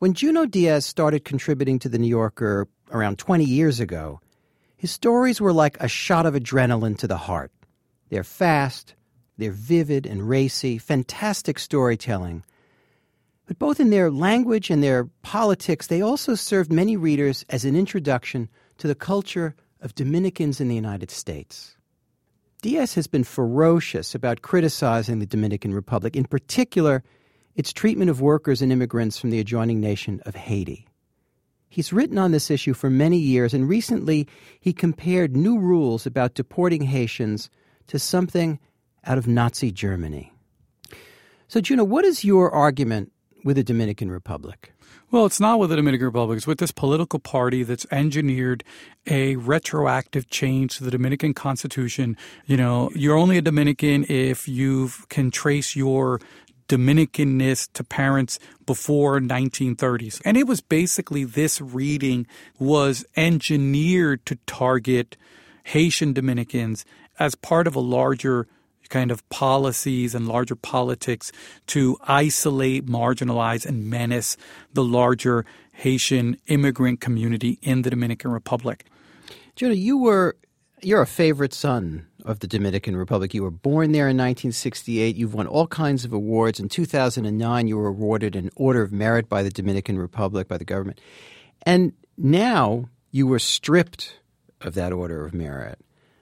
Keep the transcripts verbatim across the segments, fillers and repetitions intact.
When Junot Diaz started contributing to The New Yorker around twenty years ago, his stories were like a shot of adrenaline to the heart. They're fast, they're vivid and racy, fantastic storytelling. But both in their language and their politics, they also served many readers as an introduction to the culture of Dominicans in the United States. Diaz has been ferocious about criticizing the Dominican Republic, in particular, its treatment of workers and immigrants from the adjoining nation of Haiti. He's written on this issue for many years, and recently he compared new rules about deporting Haitians to something out of Nazi Germany. So, Junot, what is your argument with the Dominican Republic? Well, it's not with the Dominican Republic. It's with this political party that's engineered a retroactive change to the Dominican Constitution. You know, you're only a Dominican if you can trace your Dominicanness to parents before nineteen thirties. And it was basically this reading was engineered to target Haitian Dominicans as part of a larger kind of policies and larger politics to isolate, marginalize, and menace the larger Haitian immigrant community in the Dominican Republic. Junot, you were you're a favorite son of the Dominican Republic. You were born there in nineteen sixty-eight. You've won all kinds of awards. In two thousand nine, you were awarded an Order of Merit by the Dominican Republic, by the government. And now you were stripped of that Order of Merit.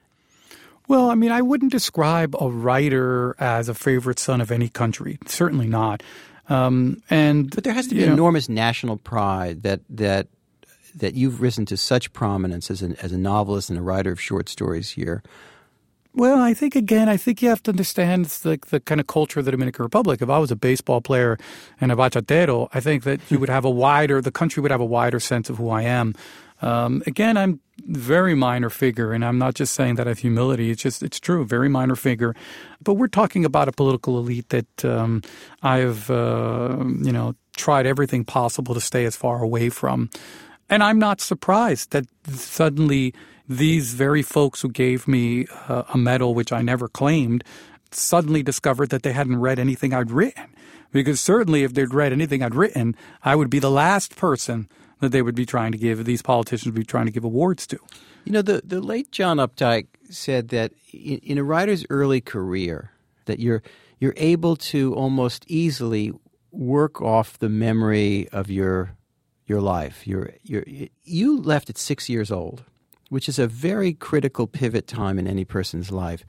Well, I mean, I wouldn't describe a writer as a favorite son of any country. Certainly not. Um, and But there has to be know, enormous national pride that that that you've risen to such prominence as an as a novelist and a writer of short stories here. Well, I think, again, I think you have to understand the, the kind of culture of the Dominican Republic. If I was a baseball player and a bachatero, I think that you would have a wider, the country would have a wider sense of who I am. Um, again, I'm very minor figure, and I'm not just saying that of humility. It's just, it's true, very minor figure. But we're talking about a political elite that um, I've, uh, you know, tried everything possible to stay as far away from. And I'm not surprised that suddenly these very folks who gave me uh, a medal, which I never claimed, suddenly discovered that they hadn't read anything I'd written. Because certainly if they'd read anything I'd written, I would be the last person that they would be trying to give, these politicians would be trying to give awards to. You know, the, the late John Updike said that in, in a writer's early career, that you're you're able to almost easily work off the memory of your your life. You're, you're, you left at six years old, which is a very critical pivot time in any person's life.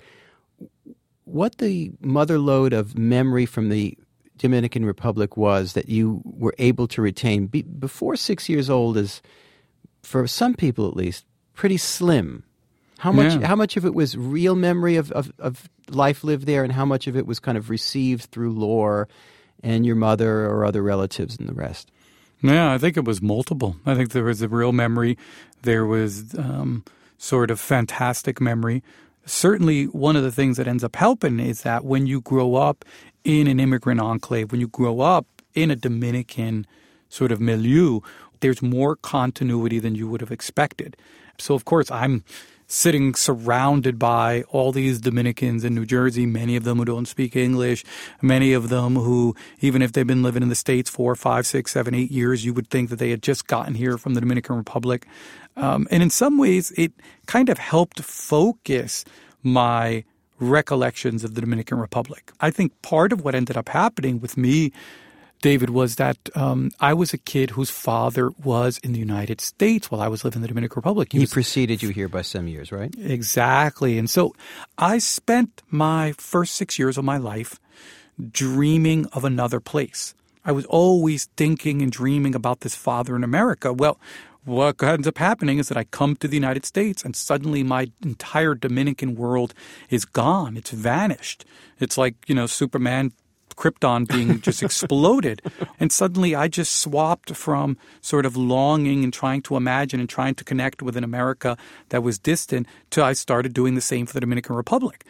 What the mother lode of memory from the Dominican Republic was that you were able to retain be, before six years old is, for some people at least, pretty slim. How much Yeah. how much of it was real memory of, of, of life lived there, and how much of it was kind of received through lore and your mother or other relatives and the rest? Yeah, I think it was multiple. I think there was a real memory. There was um, sort of fantastic memory. Certainly one of the things that ends up helping is that when you grow up in an immigrant enclave, when you grow up in a Dominican sort of milieu, there's more continuity than you would have expected. So, of course, I'm sitting surrounded by all these Dominicans in New Jersey, many of them who don't speak English, many of them who, even if they've been living in the States for five, six, seven, eight years, you would think that they had just gotten here from the Dominican Republic. Um, and in some ways, it kind of helped focus my recollections of the Dominican Republic. I think part of what ended up happening with me, David, was that um, I was a kid whose father was in the United States while I was living in the Dominican Republic. He, He he was, preceded you here by some years, right? Exactly. And so I spent my first six years of my life dreaming of another place. I was always thinking and dreaming about this father in America. Well, what ends up happening is that I come to the United States and suddenly my entire Dominican world is gone. It's vanished. It's like, you know, Superman, Krypton being just exploded. And suddenly I just swapped from sort of longing and trying to imagine and trying to connect with an America that was distant to I started doing the same for the Dominican Republic.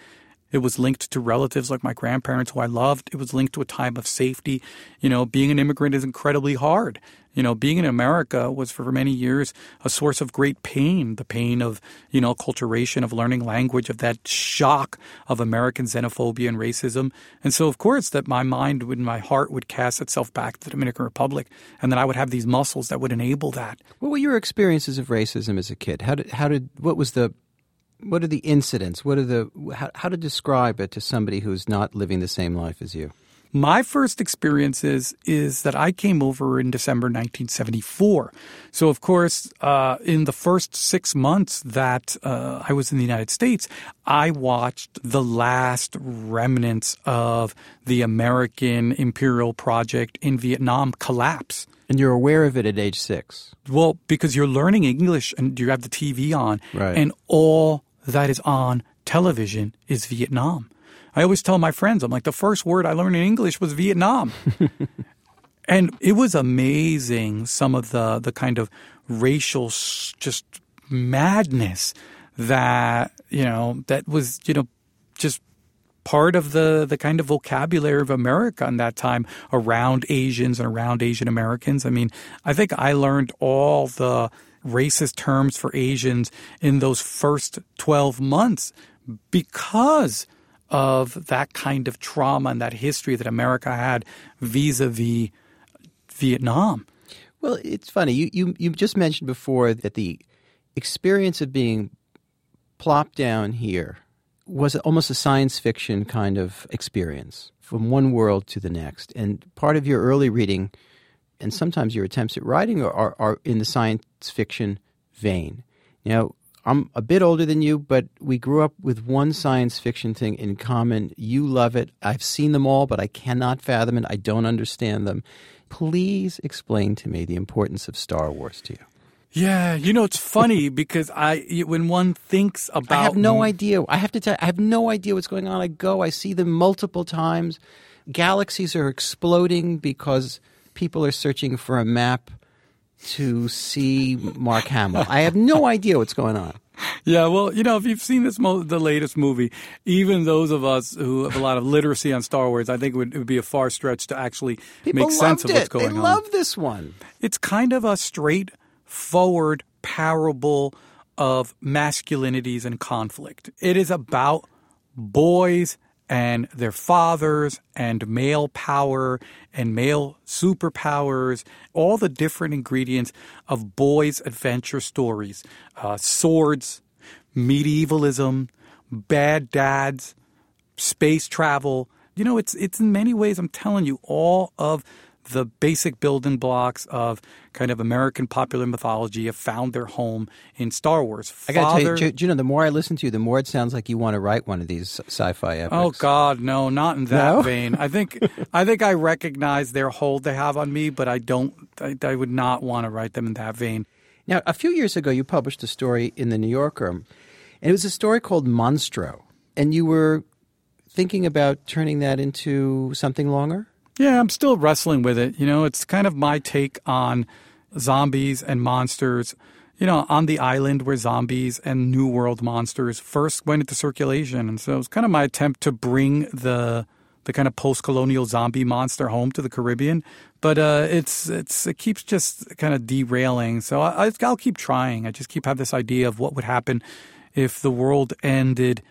It was linked to relatives like my grandparents who I loved. It was linked to a time of safety. You know, being an immigrant is incredibly hard. You know, being in America was for many years a source of great pain, the pain of, you know, acculturation, of learning language, of that shock of American xenophobia and racism. And so, of course, that my mind and my heart would cast itself back to the Dominican Republic, and that I would have these muscles that would enable that. What were your experiences of racism as a kid? How did, how did, what was the, what are the incidents? What are the, how, how to describe it to somebody who's not living the same life as you? My first experiences is that I came over in December nineteen seventy-four. So, of course, uh, in the first six months that uh, I was in the United States, I watched the last remnants of the American imperial project in Vietnam collapse. And you're aware of it at age six? Well, because you're learning English and you have the T V on, right. And all that is on television is Vietnam. I always tell my friends, I'm like, the first word I learned in English was Vietnam. And it was amazing, some of the, the kind of racial just madness that, you know, that was, you know, just part of the, the kind of vocabulary of America in that time around Asians and around Asian Americans. I mean, I think I learned all the racist terms for Asians in those first twelve months because of that kind of trauma and that history that America had vis-a-vis Vietnam. Well, it's funny. You, you, you just mentioned before that the experience of being plopped down here was almost a science fiction kind of experience from one world to the next. And part of your early reading and sometimes your attempts at writing are, are, are in the science fiction vein. Now, I'm a bit older than you, but we grew up with one science fiction thing in common. You love it. I've seen them all, but I cannot fathom it. I don't understand them. Please explain to me the importance of Star Wars to you. Yeah, you know, it's funny because I when one thinks about... I have no idea. I have to tell you, I have no idea what's going on. I go, I see them multiple times. Galaxies are exploding because people are searching for a map to see Mark Hamill. I have no idea what's going on. Yeah, well, you know, if you've seen this mo- the latest movie, even those of us who have a lot of literacy on Star Wars, I think it would, it would be a far stretch to actually People make sense of it. what's going they on. They love this one. It's kind of a straightforward parable of masculinities and conflict. It is about boys and their fathers and male power and male superpowers, all the different ingredients of boys' adventure stories. Uh, swords, medievalism, bad dads, space travel. You know, it's it's in many ways, I'm telling you, all of the basic building blocks of kind of American popular mythology have found their home in Star Wars. Father, I got to tell you, Gino, the more I listen to you, the more it sounds like you want to write one of these sci-fi epics. Oh, God, no, not in that no? vein. I think I think I recognize their hold they have on me, but I don't. I, I would not want to write them in that vein. Now, a few years ago, you published a story in The New Yorker, and it was a story called Monstro, and you were thinking about turning that into something longer? Yeah, I'm still wrestling with it. You know, it's kind of my take on zombies and monsters. You know, on the island where zombies and New World monsters first went into circulation. And so it was kind of my attempt to bring the the kind of post-colonial zombie monster home to the Caribbean. But uh, it's it's it keeps just kind of derailing. So I, I'll keep trying. I just keep having this idea of what would happen if the world ended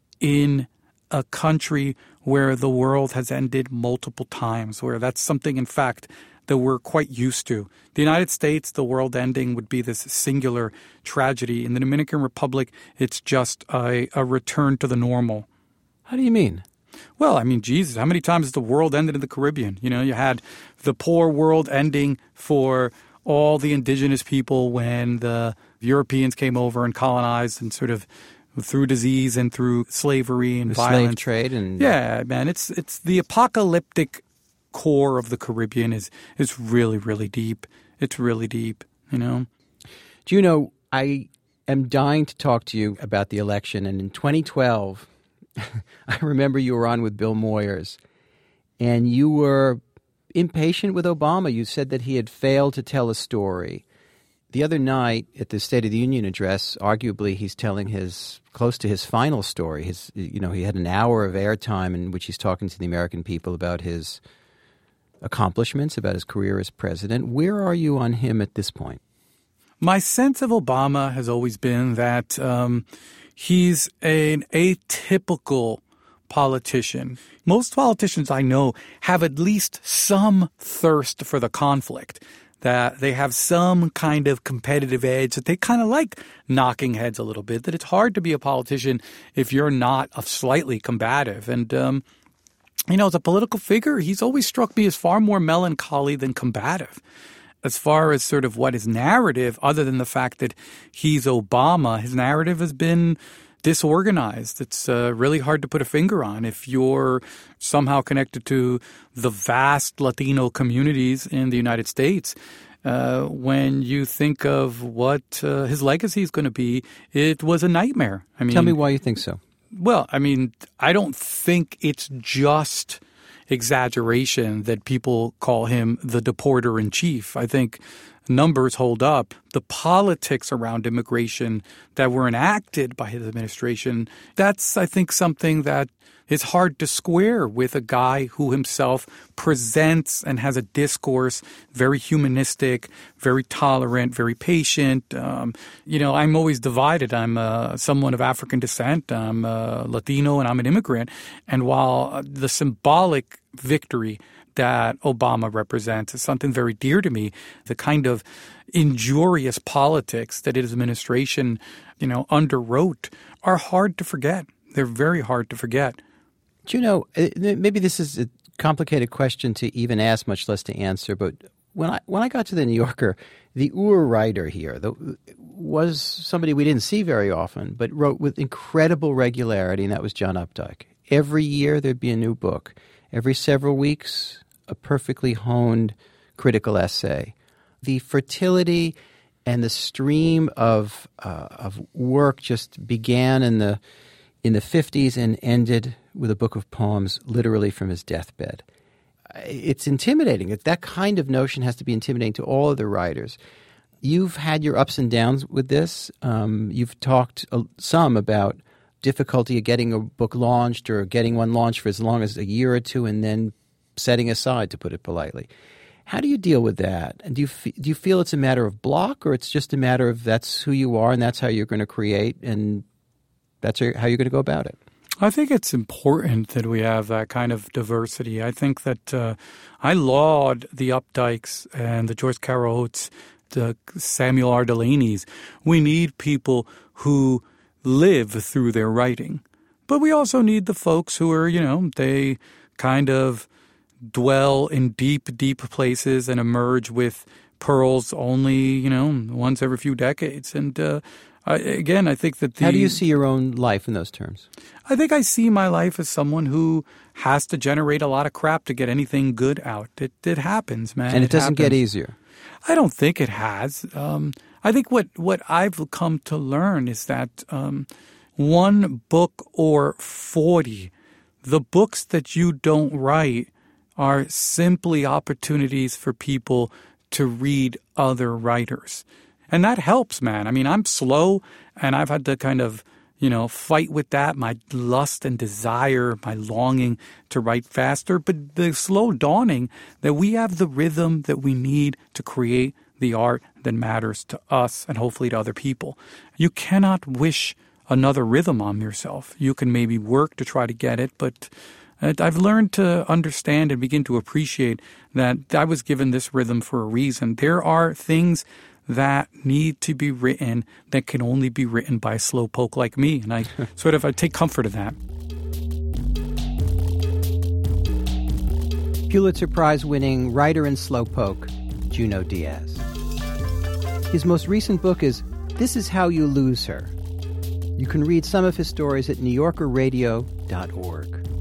in a country where the world has ended multiple times, where that's something, in fact, that we're quite used to. The United States, the world ending would be this singular tragedy. In the Dominican Republic, it's just a, a return to the normal. How do you mean? Well, I mean, Jesus, how many times has the world ended in the Caribbean? You know, you had the poor world ending for all the indigenous people when the Europeans came over and colonized and sort of through disease and through slavery and the violence. Slave trade and yeah, man, it's it's the apocalyptic core of the Caribbean is is really, really deep. It's really deep, you know. Do you know, I am dying to talk to you about the election. And in twenty twelve, I remember you were on with Bill Moyers, and you were impatient with Obama. You said that he had failed to tell a story, The other night at the State of the Union address, arguably he's telling his close to his final story. His, you know, he had an hour of airtime in which he's talking to the American people about his accomplishments, about his career as president. Where are you on him at this point? My sense of Obama has always been that um, he's an atypical politician. Most politicians I know have at least some thirst for the conflict, that they have some kind of competitive edge, that they kind of like knocking heads a little bit, that it's hard to be a politician if you're not a slightly combative. And, um, you know, as a political figure, he's always struck me as far more melancholy than combative. As far as sort of what his narrative, other than the fact that he's Obama, his narrative has been disorganized. It's uh, really hard to put a finger on. If you're somehow connected to the vast Latino communities in the United States, uh, when you think of what uh, his legacy is going to be, it was a nightmare. I mean, tell me why you think so. Well, I mean, I don't think it's just exaggeration that people call him the deporter in chief. I think numbers hold up. The politics around immigration that were enacted by his administration, that's, I think, something that is hard to square with a guy who himself presents and has a discourse very humanistic, very tolerant, very patient. Um, you know, I'm always divided. I'm uh, someone of African descent. I'm uh, Latino and I'm an immigrant. And while the symbolic victory that Obama represents is something very dear to me, the kind of injurious politics that his administration, you know, underwrote are hard to forget. They're very hard to forget. Do you know, maybe this is a complicated question to even ask, much less to answer, but when I when I got to the New Yorker, the Ur writer here the, was somebody we didn't see very often, but wrote with incredible regularity, and that was John Updike. Every year there'd be a new book. Every several weeks, a perfectly honed critical essay. The fertility and the stream of uh, of work just began in the in the fifties and ended with a book of poems literally from his deathbed. It's intimidating. It, that kind of notion has to be intimidating to all of the writers. You've had your ups and downs with this. Um, you've talked uh, some about difficulty of getting a book launched or getting one launched for as long as a year or two and then setting aside, to put it politely. How do you deal with that? And do you f- do you feel it's a matter of block, or it's just a matter of that's who you are and that's how you're going to create and that's how you're going to go about it? I think it's important that we have that kind of diversity. I think that uh, I laud the Updikes and the Joyce Carol Oates, the Samuel R. Delaney's. We need people who live through their writing. But we also need the folks who are, you know, they kind of dwell in deep, deep places and emerge with pearls only, you know, once every few decades. And uh, I, again, I think that the... How do you see your own life in those terms? I think I see my life as someone who has to generate a lot of crap to get anything good out. It, it happens, man. And it, it doesn't happens. get easier. I don't think it has. Um, I think what, what I've come to learn is that um, one book or forty, the books that you don't write are simply opportunities for people to read other writers. And that helps, man. I mean, I'm slow, and I've had to kind of, you know, fight with that, my lust and desire, my longing to write faster. But the slow dawning that we have the rhythm that we need to create the art that matters to us and hopefully to other people. You cannot wish another rhythm on yourself. You can maybe work to try to get it, but I've learned to understand and begin to appreciate that I was given this rhythm for a reason. There are things that need to be written that can only be written by a slowpoke like me. And I sort of I take comfort in that. Pulitzer Prize-winning writer and slowpoke, Junot Diaz. His most recent book is This Is How You Lose Her. You can read some of his stories at new yorker radio dot org.